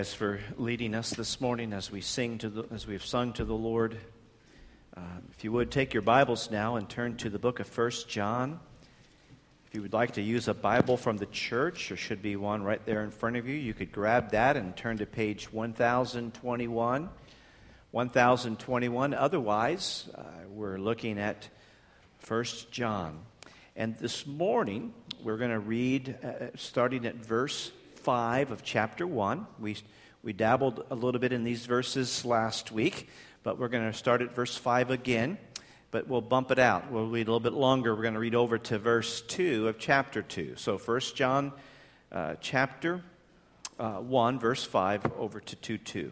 As for leading us this morning as we have sung to the Lord. If you would take your Bibles now and turn to the book of 1 John. If you would like to use a Bible from the church, there should be one right there in front of you. You could grab that and turn to page 1021. 1021. Otherwise, we're looking at 1 John. And this morning, we're going to read starting at verse 5 of chapter 1. We dabbled a little bit in these verses last week, but we're going to start at verse 5 again, but we'll bump it out. We'll read a little bit longer. We're going to read over to verse 2 of chapter 2. So 1 John chapter 1, verse 5 over to 2:2.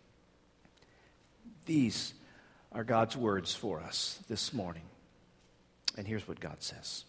These are God's words for us this morning. And here's what God says.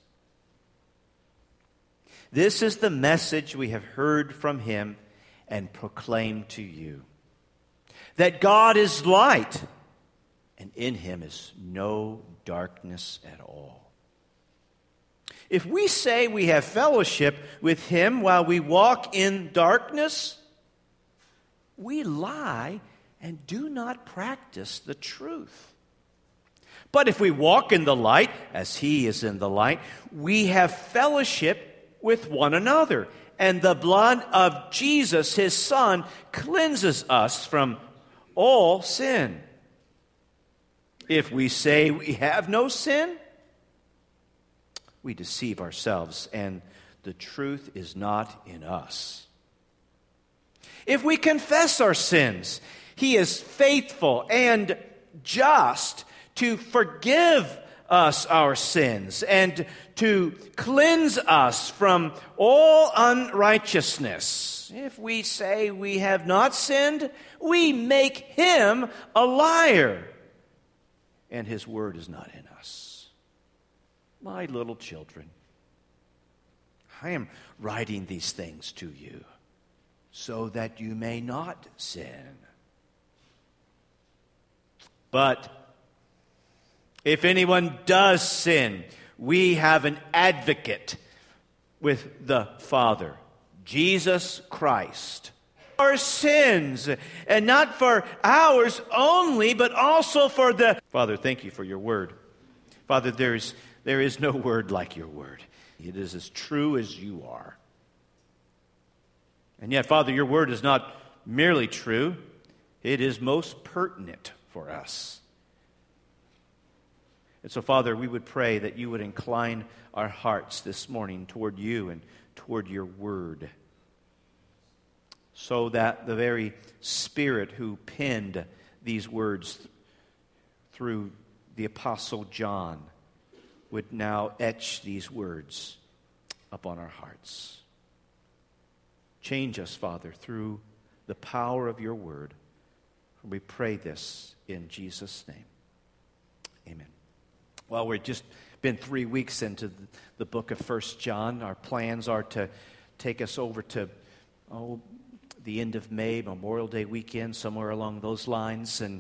This is the message we have heard from him and proclaimed to you, that God is light, and in him is no darkness at all. If we say we have fellowship with him while we walk in darkness, we lie and do not practice the truth. But if we walk in the light, as he is in the light, we have fellowship with one another, and the blood of Jesus, his Son, cleanses us from all sin. If we say we have no sin, we deceive ourselves, and the truth is not in us. If we confess our sins, he is faithful and just to forgive us our sins and to cleanse us from all unrighteousness. If we say we have not sinned, we make him a liar, and his word is not in us. My little children, I am writing these things to you so that you may not sin. But if anyone does sin, we have an advocate with the Father, Jesus Christ. Our sins, and not for ours only, but also for the... Father, thank you for your word. Father, there is no word like your word. It is as true as you are. And yet, Father, your word is not merely true. It is most pertinent for us. And so, Father, we would pray that you would incline our hearts this morning toward you and toward your word, so that the very Spirit who penned these words through the Apostle John would now etch these words upon our hearts. Change us, Father, through the power of your word. We pray this in Jesus' name. Amen. Well, we've just been 3 weeks into the book of 1 John. Our plans are to take us over to the end of May, Memorial Day weekend, somewhere along those lines. And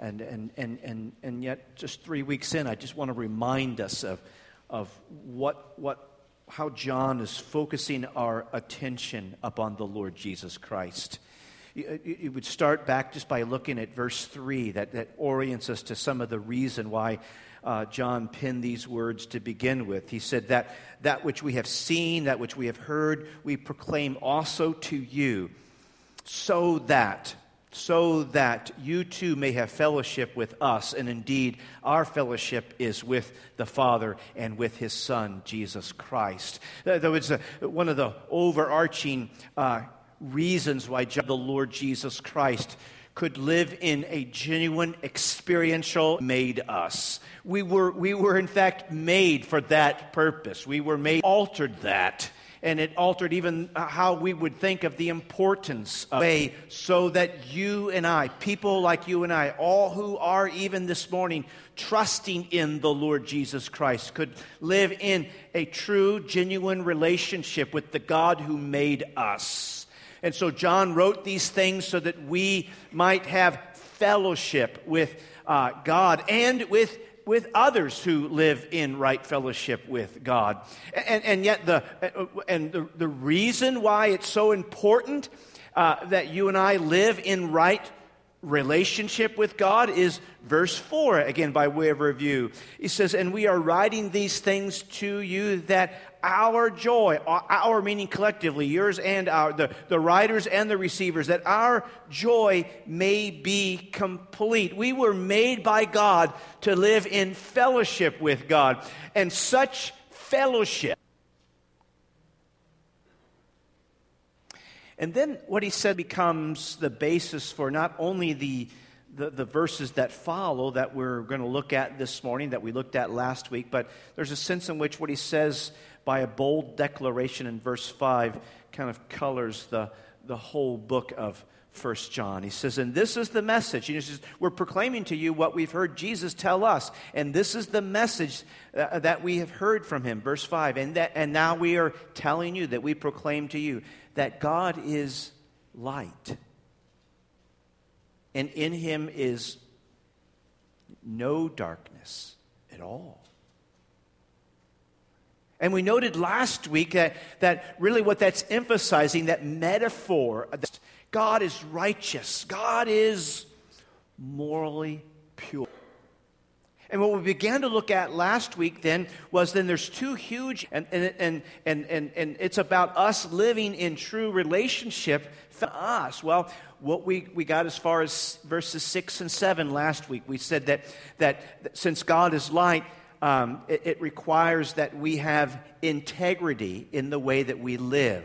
yet, just 3 weeks in, I just want to remind us of how John is focusing our attention upon the Lord Jesus Christ. You would start back just by looking at verse 3 that orients us to some of the reason why John penned these words to begin with. He said that which we have seen, that which we have heard, we proclaim also to you, so that you too may have fellowship with us. And indeed, our fellowship is with the Father and with his Son, Jesus Christ. That was one of the overarching reasons why the Lord Jesus Christ could live in a genuine experiential made us. We were in fact made for that purpose. We were made, altered that, and it altered even how we would think of the importance of a, so that you and I, people like you and I, all who are even this morning trusting in the Lord Jesus Christ, could live in a true, genuine relationship with the God who made us. And so John wrote these things so that we might have fellowship with God and with others who live in right fellowship with God. And yet the reason why it's so important that you and I live in right relationship with God is verse 4, again by way of review. He says, and we are writing these things to you that our joy, our meaning collectively, yours and our, the writers and the receivers, that our joy may be complete. We were made by God to live in fellowship with God, and such fellowship. And then what he said becomes the basis for not only the verses that follow that we're going to look at this morning, that we looked at last week, but there's a sense in which what he says by a bold declaration in verse 5 kind of colors the whole book of 1 John. He says, and this is the message. He says, we're proclaiming to you what we've heard Jesus tell us, and this is the message that we have heard from him. Verse 5, and now we are telling you that we proclaim to you that God is light, and in him is no darkness at all. And we noted last week that really what that's emphasizing, that metaphor, that God is righteous, God is morally pure. And what we began to look at last week then was there's two huge, and it's about us living in true relationship for us. Well, what we got as far as verses 6 and 7 last week, we said that since God is light, it requires that we have integrity in the way that we live.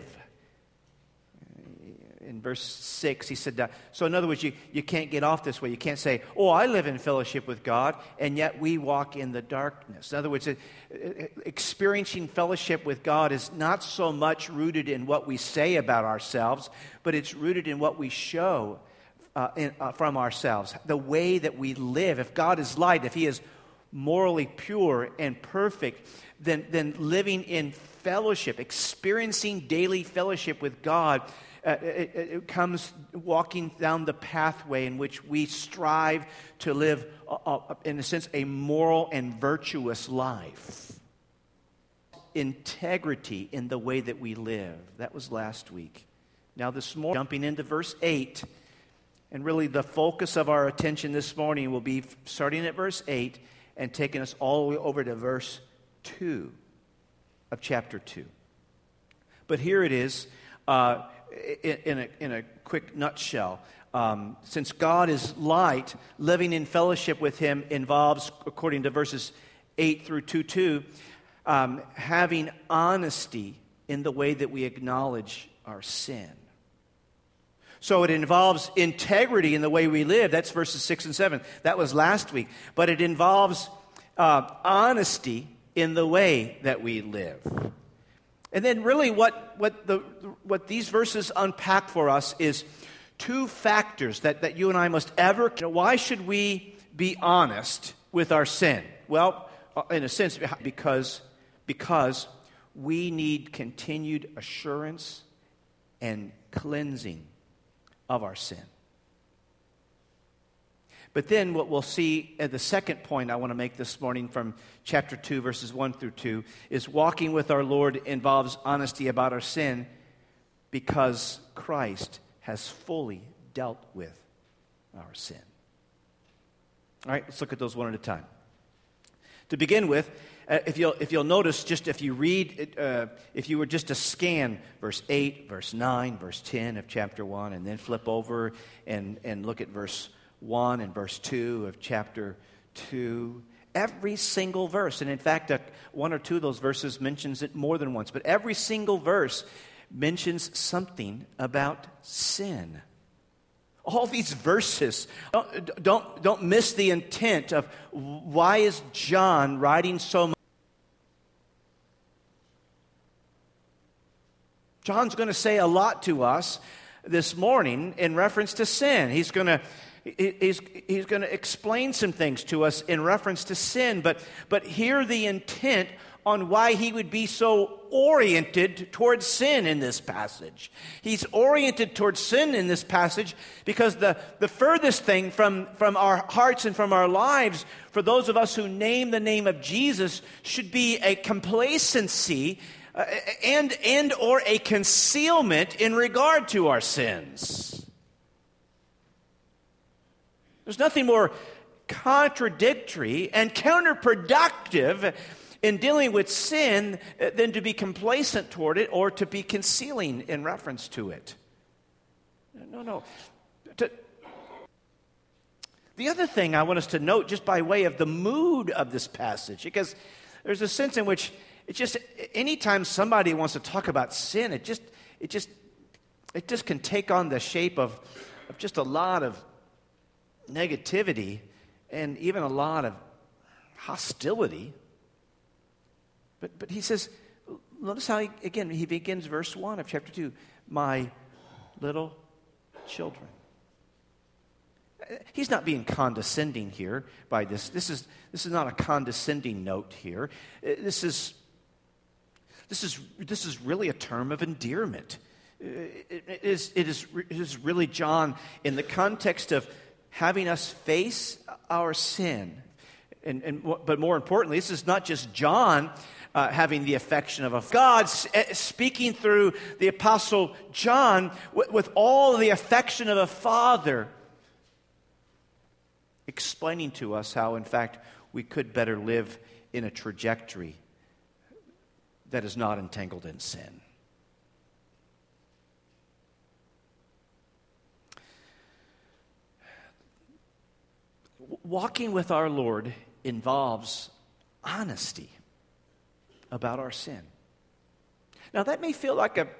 In verse 6, he said, so in other words, you can't get off this way. You can't say, oh, I live in fellowship with God, and yet we walk in the darkness. In other words, experiencing fellowship with God is not so much rooted in what we say about ourselves, but it's rooted in what we show from ourselves, the way that we live. If God is light, if he is morally pure and perfect, then living in fellowship, experiencing daily fellowship with God, it comes walking down the pathway in which we strive to live, in a sense, a moral and virtuous life. Integrity in the way that we live. That was last week. Now this morning, jumping into verse 8, and really the focus of our attention this morning will be starting at verse 8 and taking us all the way over to verse 2 of chapter 2. But here it is, in a quick nutshell. Since God is light, living in fellowship with him involves, according to verses 8 through 2:2, having honesty in the way that we acknowledge our sin. So it involves integrity in the way we live. That's verses 6 and 7. That was last week. But it involves honesty in the way that we live. And then really what these verses unpack for us is two factors that you and I must ever... Why should we be honest with our sin? Well, in a sense, because we need continued assurance and cleansing of our sin. But then what we'll see at the second point I want to make this morning from chapter 2, verses 1 through 2, is walking with our Lord involves honesty about our sin because Christ has fully dealt with our sin. All right, let's look at those one at a time. To begin with, if you'll notice, just if you read, if you were just to scan verse 8, verse 9, verse 10 of chapter 1, and then flip over and look at verse 1 and verse 2 of chapter 2, every single verse, and in fact, one or two of those verses mentions it more than once, but every single verse mentions something about sin. All these verses, don't miss the intent of why is John writing so much. John's going to say a lot to us this morning in reference to sin. He's going to explain some things to us in reference to sin, but hear the intent on why he would be so oriented towards sin in this passage. He's oriented towards sin in this passage because the furthest thing from our hearts and from our lives, for those of us who name the name of Jesus, should be a complacency and or a concealment in regard to our sins. There's nothing more contradictory and counterproductive in dealing with sin than to be complacent toward it or to be concealing in reference to it. No. The other thing I want us to note, just by way of the mood of this passage, because there's a sense in which it's just anytime somebody wants to talk about sin, it just can take on the shape of just a lot of negativity and even a lot of hostility. But he says, notice how he begins verse 1 of chapter 2, my little children. He's not being condescending here by this. This is not a condescending note here. This is really a term of endearment. It is really John in the context of having us face our sin, but more importantly, this is not just John having the affection of a God speaking through the Apostle John with all the affection of a father, explaining to us how, in fact, we could better live in a trajectory that is not entangled in sin. Walking with our Lord involves honesty about our sin. Now, that may feel like a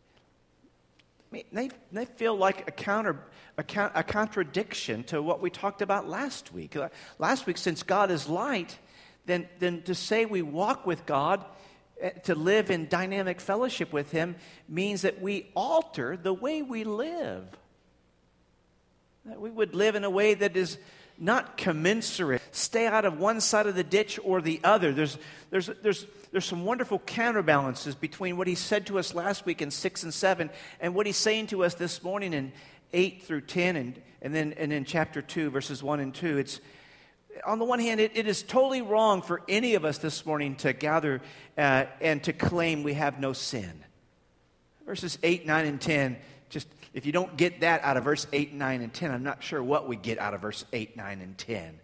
contradiction to what we talked about last week. Last week, since God is light, then to say we walk with God, to live in dynamic fellowship with Him, means that we alter the way we live. That we would live in a way that is not commensurate. Stay out of one side of the ditch or the other. There's some wonderful counterbalances between what He said to us last week in 6 and 7 and what He's saying to us this morning in 8 through 10 and then in chapter 2, verses 1 and 2. It's, on the one hand, it is totally wrong for any of us this morning to gather and to claim we have no sin. Verses 8, 9, and 10, just if you don't get that out of verse 8, 9, and 10, I'm not sure what we get out of verse 8, 9, and 10.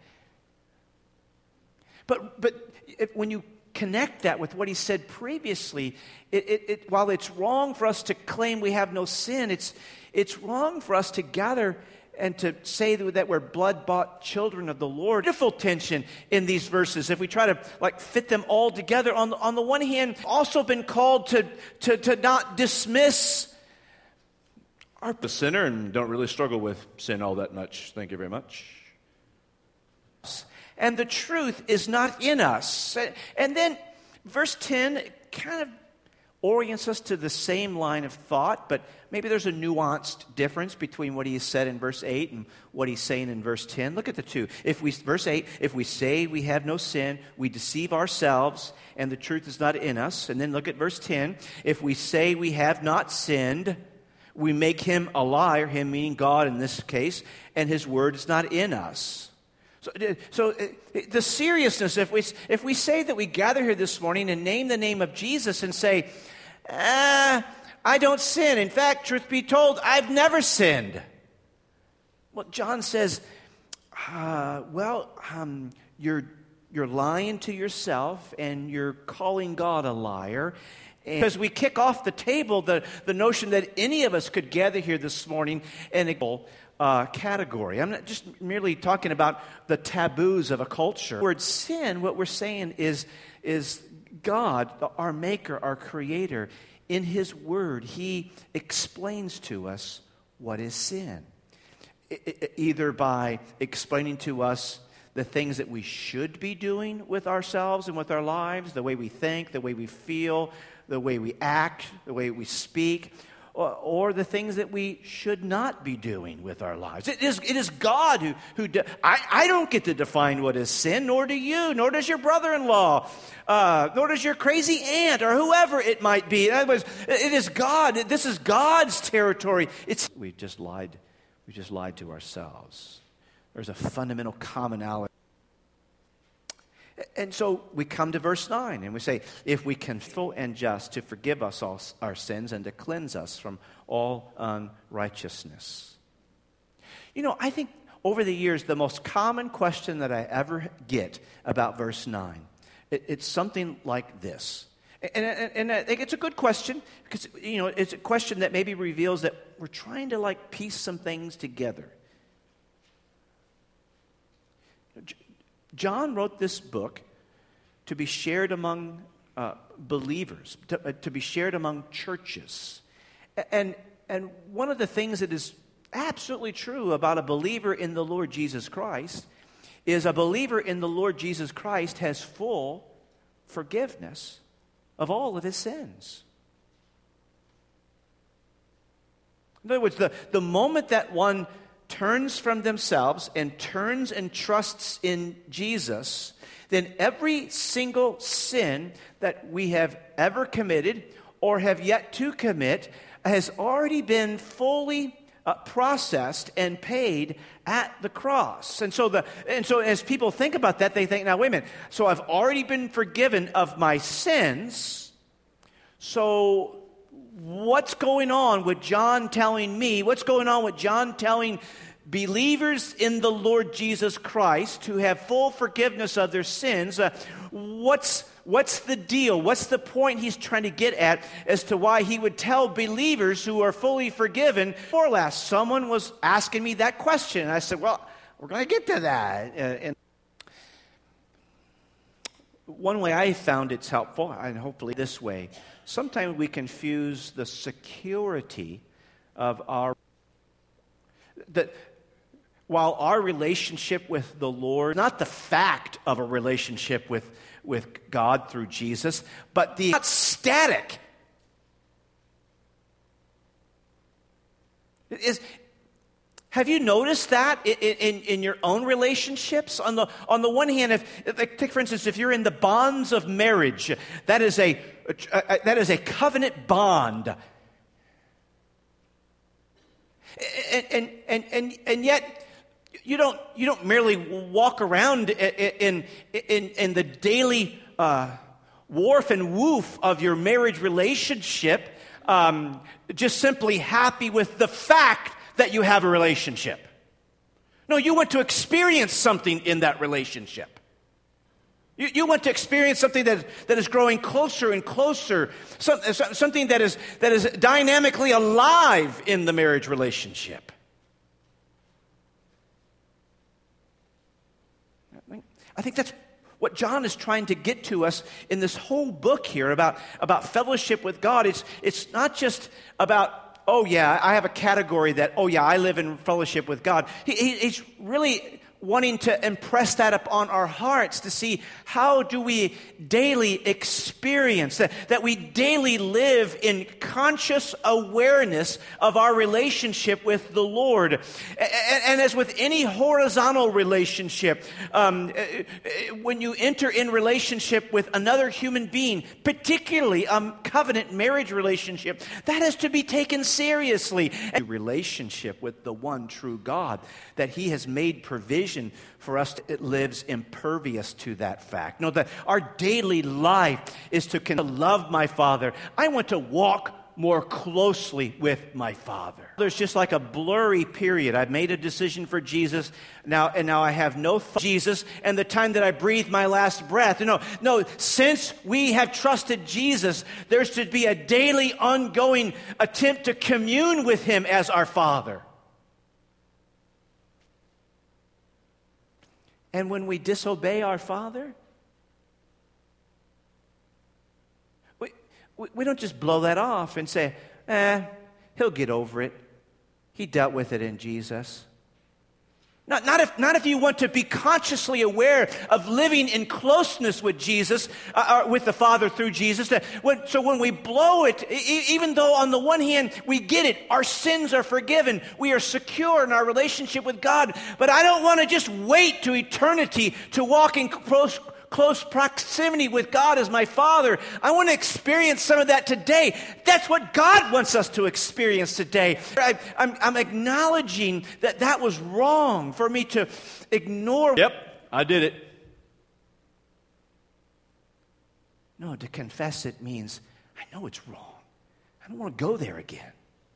But when you connect that with what He said previously, while it's wrong for us to claim we have no sin, it's wrong for us to gather and to say that we're blood-bought children of the Lord. Beautiful tension in these verses. If we try to fit them all together, on the one hand, also been called to not dismiss our the sinner and don't really struggle with sin all that much. Thank you very much. And the truth is not in us. And then verse 10 kind of orients us to the same line of thought, but maybe there's a nuanced difference between what he has said in verse 8 and what he's saying in verse 10. Look at the two. Verse 8, if we say we have no sin, we deceive ourselves, and the truth is not in us. And then look at verse 10. If we say we have not sinned, we make him a liar, him meaning God in this case, and his word is not in us. So the seriousness, if we say that we gather here this morning and name the name of Jesus and say, I don't sin. In fact, truth be told, I've never sinned. Well, John says, you're lying to yourself and you're calling God a liar. Because we kick off the table the notion that any of us could gather here this morning in a category. I'm not just merely talking about the taboos of a culture. The word sin, what we're saying is God, our maker, our creator, in his word, he explains to us what is sin. Either by explaining to us the things that we should be doing with ourselves and with our lives, the way we think, the way we feel, the way we act, the way we speak, or the things that we should not be doing with our lives. It is God who I don't get to define what is sin, nor do you, nor does your brother-in-law, nor does your crazy aunt, or whoever it might be. In other words, it is God. This is God's territory. We just lied to ourselves. There's a fundamental commonality. And so we come to verse 9 and we say, if we can full and just to forgive us all our sins and to cleanse us from all unrighteousness. I think over the years, the most common question that I ever get about verse 9, it's something like this. And I think it's a good question because, it's a question that maybe reveals that we're trying to piece some things together. John wrote this book to be shared among believers, to be shared among churches. And one of the things that is absolutely true about a believer in the Lord Jesus Christ is a believer in the Lord Jesus Christ has full forgiveness of all of his sins. In other words, the moment that one turns from themselves and turns and trusts in Jesus, then every single sin that we have ever committed or have yet to commit has already been fully processed and paid at the cross. And so as people think about that, they think, now wait a minute, so I've already been forgiven of my sins, so what's going on with John telling me, what's going on with John telling believers in the Lord Jesus Christ who have full forgiveness of their sins? What's the deal? What's the point he's trying to get at as to why he would tell believers who are fully forgiven? More or less, someone was asking me that question, and I said, well, we're going to get to that. And one way I found it's helpful, and hopefully this way, sometimes we confuse the security of while our relationship with the Lord, not the fact of a relationship with God through Jesus, but the not static. Have you noticed that in your own relationships? On the one hand, take for instance, if you're in the bonds of marriage, that is a covenant bond, and yet you don't merely walk around in the daily warp and woof of your marriage relationship, just simply happy with the fact that you have a relationship. No, you want to experience something in that relationship. You want to experience something that is growing closer and closer, something that is dynamically alive in the marriage relationship. I think that's what John is trying to get to us in this whole book here about fellowship with God. It's not just about, oh yeah, I have a category that, oh yeah, I live in fellowship with God. He's really wanting to impress that upon our hearts to see how do we daily experience, that we daily live in conscious awareness of our relationship with the Lord. And as with any horizontal relationship, when you enter in relationship with another human being, particularly a covenant marriage relationship, that is to be taken seriously. A relationship with the one true God, that He has made provision for us, it lives impervious to that fact. Know that our daily life is to love my Father. I want to walk more closely with my Father. There's just like a blurry period. I've made a decision for Jesus now, and now I have no Jesus, and the time that I breathe my last breath. No, since we have trusted Jesus, there's to be a daily, ongoing attempt to commune with Him as our Father. And when we disobey our Father, we don't just blow that off and say, He'll get over it. He dealt with it in Jesus. Not if you want to be consciously aware of living in closeness with Jesus, with the Father through Jesus. So when we blow it, even though on the one hand we get it, our sins are forgiven, we are secure in our relationship with God, but I don't want to just wait to eternity to walk in close proximity with God as my Father. I want to experience some of that today. That's what God wants us to experience today. I'm acknowledging that was wrong for me to ignore. Yep, I did it. No, to confess it means, I know it's wrong. I don't want to go there again.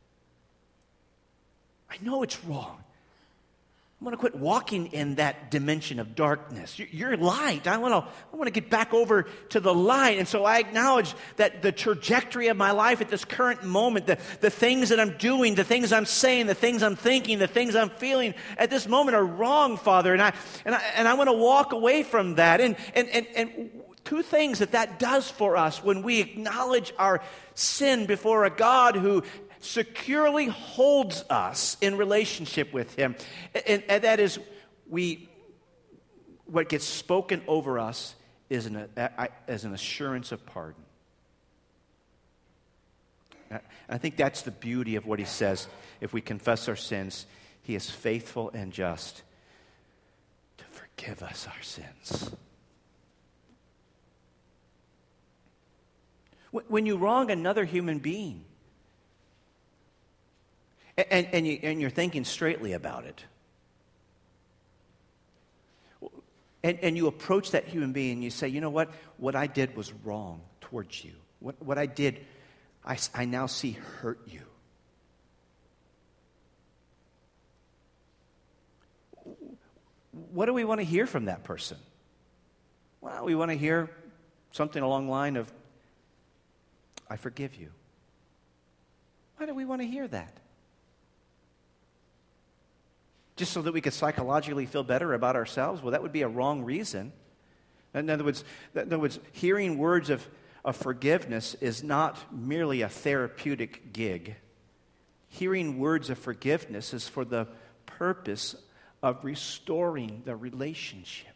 I know it's wrong. I want to quit walking in that dimension of darkness. You're light. I want to get back over to the light. And so I acknowledge that the trajectory of my life at this current moment, the things that I'm doing, the things I'm saying, the things I'm thinking, the things I'm feeling at this moment are wrong, Father. And I want to walk away from that. And two things that does for us when we acknowledge our sin before a God who securely holds us in relationship with Him. And that is, what gets spoken over us is an assurance of pardon. I think that's the beauty of what He says. If we confess our sins, He is faithful and just to forgive us our sins. When you wrong another human being, and you're thinking straightly about it, and you approach that human being and you say, you know what I did was wrong towards you. What I did, I now see hurt you. What do we want to hear from that person? Well, we want to hear something along the line of, I forgive you. Why do we want to hear that? Just so that we could psychologically feel better about ourselves? Well, that would be a wrong reason. In other words, hearing words of forgiveness is not merely a therapeutic gig. Hearing words of forgiveness is for the purpose of restoring the relationship.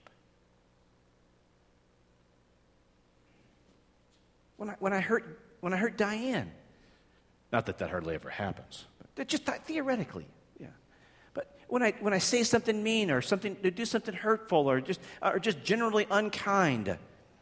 When I hurt Diane, not that hardly ever happens, but just theoretically, yeah. But when I say something mean or do something hurtful or just generally unkind,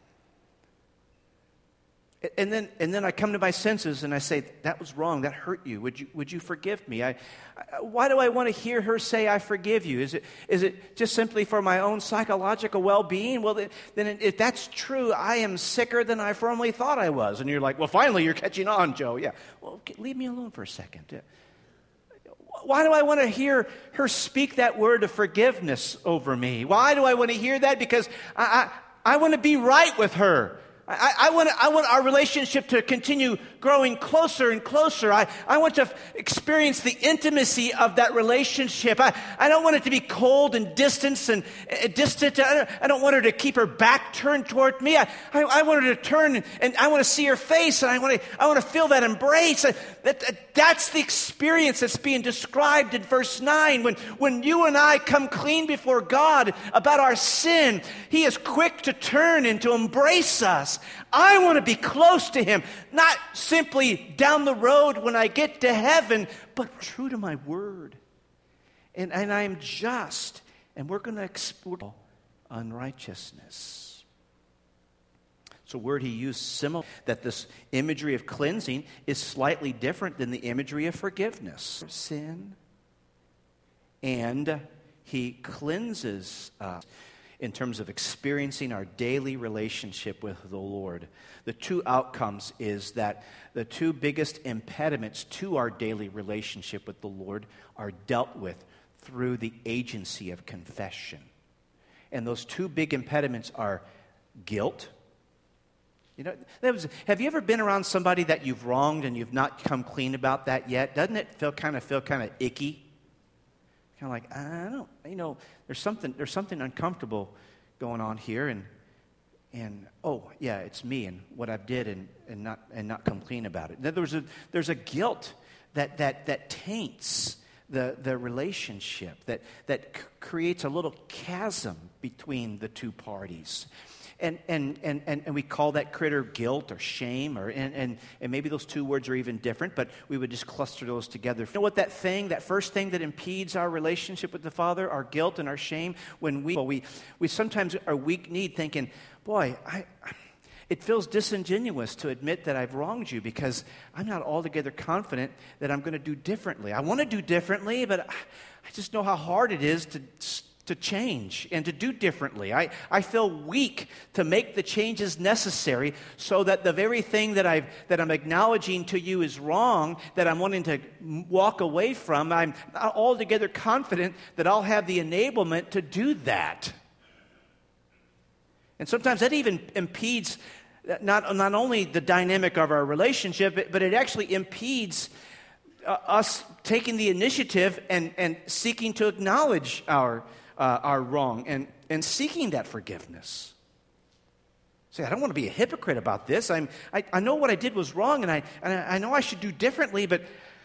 and then I come to my senses and I say, that was wrong, that hurt you. Would you forgive me? Why do I want to hear her say, I forgive you? Is it just simply for my own psychological well-being? Well, then if that's true, I am sicker than I formerly thought I was. And you're like, well, finally you're catching on, Joe. Yeah. Well, okay, leave me alone for a second. Why do I want to hear her speak that word of forgiveness over me? Why do I want to hear that? Because I want to be right with her. I want our relationship to continue growing closer and closer. I want to experience the intimacy of that relationship. I don't want it to be cold and distant. I don't want her to keep her back turned toward me. I want her to turn and I want to see her face, and I want to feel that embrace. That's the experience that's being described in verse 9. When you and I come clean before God about our sin, He is quick to turn and to embrace us. I want to be close to Him, not simply down the road when I get to heaven, but true to my word. And I am just, and we're going to explore unrighteousness. It's a word He used similar, that this imagery of cleansing is slightly different than the imagery of forgiveness. Sin, and He cleanses us in terms of experiencing our daily relationship with the Lord. The two outcomes is that the two biggest impediments to our daily relationship with the Lord are dealt with through the agency of confession. And those two big impediments are guilt. You know, have you ever been around somebody that you've wronged and you've not come clean about that yet? Doesn't it feel kind of icky? Kind of like, I don't, there's something uncomfortable going on here, and oh yeah, it's me and what I've did and not come clean about it. There's a guilt that taints the relationship, that creates a little chasm between the two parties. And we call that critter guilt or shame, and maybe those two words are even different, but we would just cluster those together. You know what that first thing that impedes our relationship with the Father, our guilt and our shame, when we sometimes are weak-kneed thinking, boy, it feels disingenuous to admit that I've wronged you because I'm not altogether confident that I'm going to do differently. I want to do differently, but I just know how hard it is to change and to do differently. I feel weak to make the changes necessary so that the very thing that I'm acknowledging to you is wrong, that I'm wanting to walk away from, I'm not altogether confident that I'll have the enablement to do that. And sometimes that even impedes not only the dynamic of our relationship, but it actually impedes us taking the initiative and seeking to acknowledge our wrong and seeking that forgiveness. Say, I don't want to be a hypocrite about this. I know what I did was wrong, and I know I should do differently, but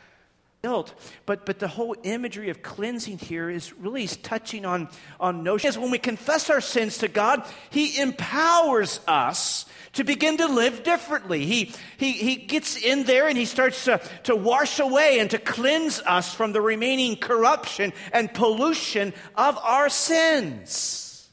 the whole imagery of cleansing here is really touching on notions. When we confess our sins to God, He empowers us to begin to live differently. He gets in there and He starts to wash away and to cleanse us from the remaining corruption and pollution of our sins.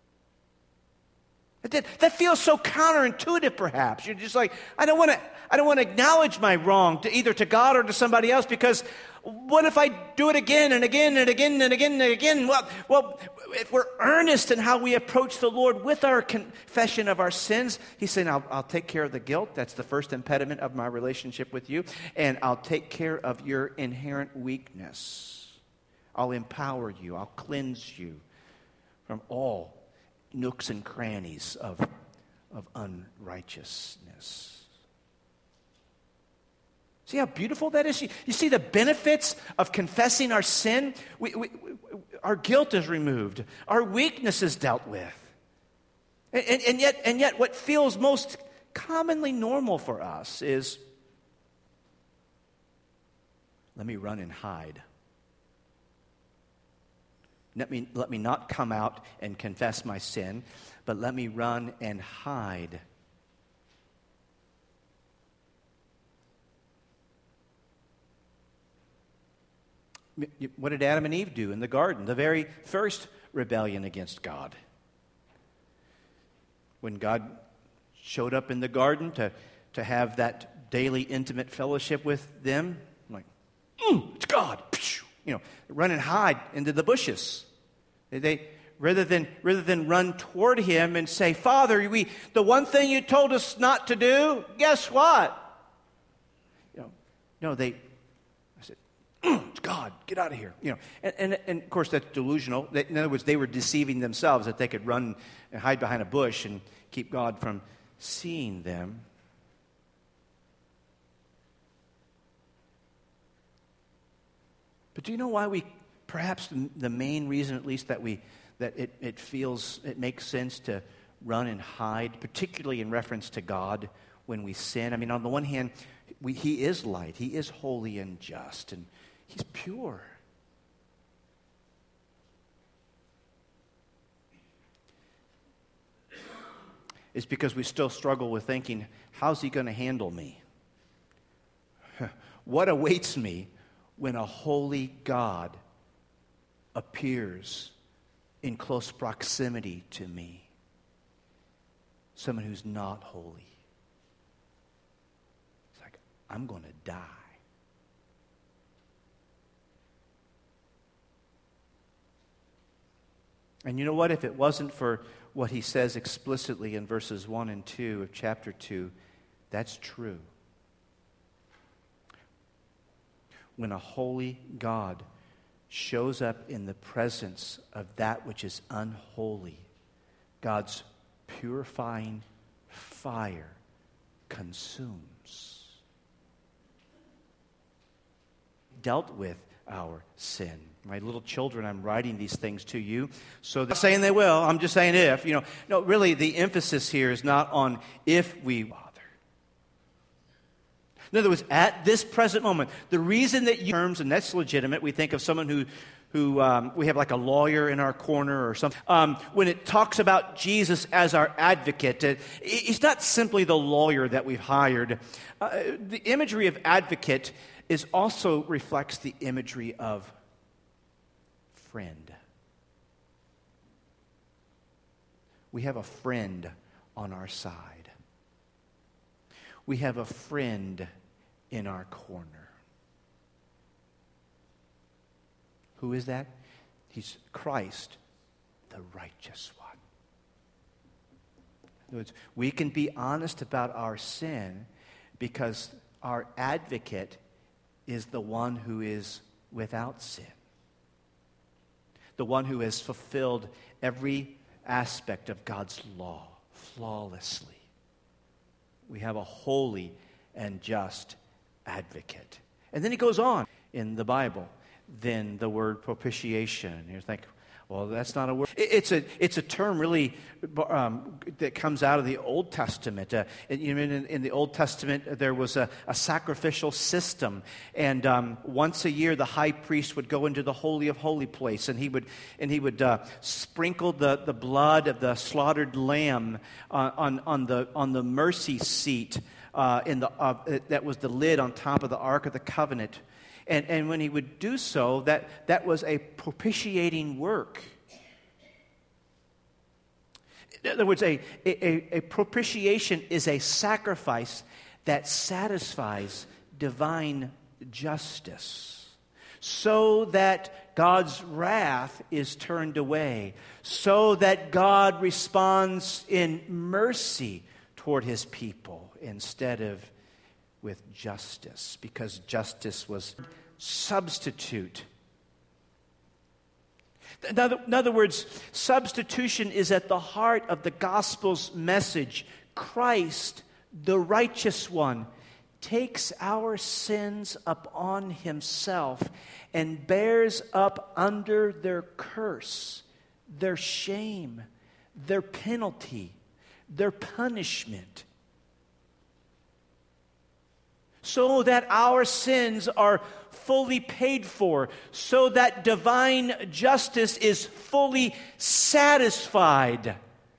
That feels so counterintuitive, perhaps. You're just like, I don't want to acknowledge my wrong either to God or to somebody else, because what if I do it again and again and again and again and again? Well, if we're earnest in how we approach the Lord with our confession of our sins, He's saying, I'll take care of the guilt. That's the first impediment of my relationship with you. And I'll take care of your inherent weakness. I'll empower you. I'll cleanse you from all nooks and crannies of unrighteousness. See how beautiful that is? You see the benefits of confessing our sin? Our guilt is removed. Our weakness is dealt with. And yet what feels most commonly normal for us is, let me run and hide. Let me not come out and confess my sin, but let me run and hide. What did Adam and Eve do in the garden? The very first rebellion against God. When God showed up in the garden to have that daily intimate fellowship with them, like, it's God. Run and hide into the bushes. They rather than run toward Him and say, Father, the one thing you told us not to do, guess what? No, they said, it's God, get out of here. And of course that's delusional. In other words, they were deceiving themselves that they could run and hide behind a bush and keep God from seeing them. But do you know why perhaps the main reason at least that it makes sense to run and hide, particularly in reference to God when we sin? I mean, on the one hand, He is light, He is holy and just, and He's pure. It's because we still struggle with thinking, how's He going to handle me? What awaits me when a holy God appears in close proximity to me? Someone who's not holy. It's like, I'm going to die. And you know what? If it wasn't for what He says explicitly in verses 1 and 2 of chapter 2, that's true. When a holy God shows up in the presence of that which is unholy, God's purifying fire consumes. Dealt with our sin. My little children, I'm writing these things to you. So I'm not saying they will, I'm just saying if. No, really the emphasis here is not on if we bother. In other words, at this present moment, the reason that terms, and that's legitimate, we think of someone who we have like a lawyer in our corner or something. When it talks about Jesus as our advocate, he's not simply the lawyer that we've hired. The imagery of advocate also reflects the imagery of friend. We have a friend on our side. We have a friend in our corner. Who is that? He's Christ, the righteous one. In other words, we can be honest about our sin because our advocate is the one who is without sin. The one who has fulfilled every aspect of God's law flawlessly. We have a holy and just advocate. And then he goes on in the Bible. Then the word propitiation. You think, well, that's not a word. It's a term really that comes out of the Old Testament. In the Old Testament, there was a sacrificial system, and once a year, the high priest would go into the Holy of Holy place, and he would sprinkle the blood of the slaughtered lamb on the mercy seat that was the lid on top of the Ark of the Covenant. And when he would do so, that was a propitiating work. In other words, a propitiation is a sacrifice that satisfies divine justice, so that God's wrath is turned away, so that God responds in mercy toward his people instead of with justice, because justice was substitute. In other words, substitution is at the heart of the gospel's message. Christ, the righteous one, takes our sins upon himself and bears up under their curse, their shame, their penalty, their punishment, so that our sins are fully paid for, so that divine justice is fully satisfied.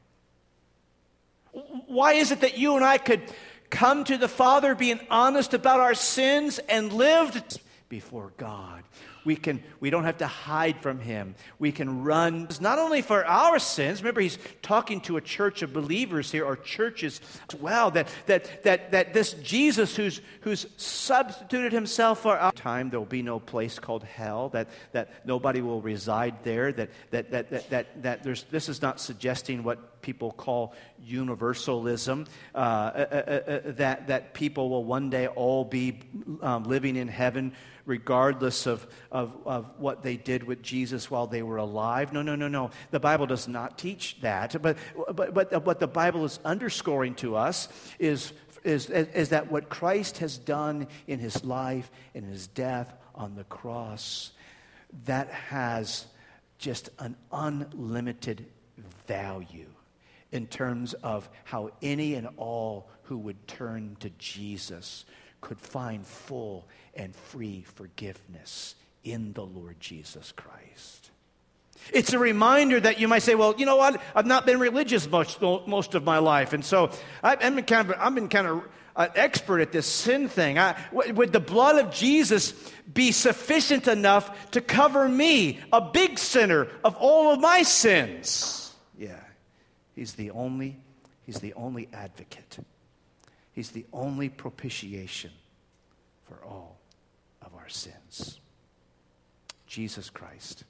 Why is it that you and I could come to the Father being honest about our sins and lived before God? We don't have to hide from him. We can run, not only for our sins. Remember, he's talking to a church of believers here, or churches as well, that this Jesus who's substituted himself for our time, there will be no place called hell, that nobody will reside there, that this is not suggesting what people call universalism, that people will one day all be living in heaven regardless of what they did with Jesus while they were alive. No. The Bible does not teach that. But what the Bible is underscoring to us is that what Christ has done in his life, in his death on the cross, that has just an unlimited value in terms of how any and all who would turn to Jesus could find full and free forgiveness in the Lord Jesus Christ. It's a reminder that you might say, well, you know what? I've not been religious most of my life, and so I've been kind of an expert at this sin thing. Would the blood of Jesus be sufficient enough to cover me, a big sinner, of all of my sins? Yeah, he's the only advocate. He's the only propitiation for all of our sins. Jesus Christ.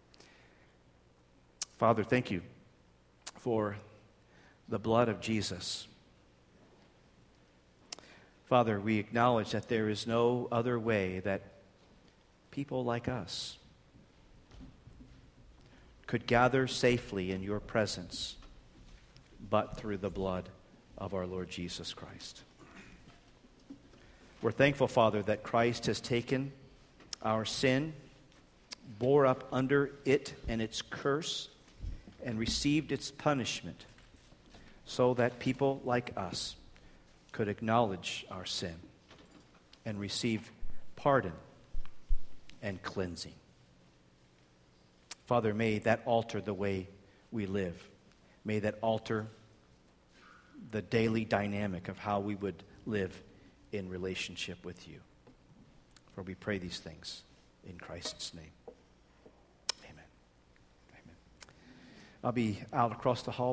Father, thank you for the blood of Jesus. Father, we acknowledge that there is no other way that people like us could gather safely in your presence but through the blood of our Lord Jesus Christ. We're thankful, Father, that Christ has taken our sin, bore up under it and its curse, and received its punishment, so that people like us could acknowledge our sin and receive pardon and cleansing. Father, may that alter the way we live. May that alter the daily dynamic of how we would live in relationship with you. For we pray these things in Christ's name. Amen. Amen. I'll be out across the hall.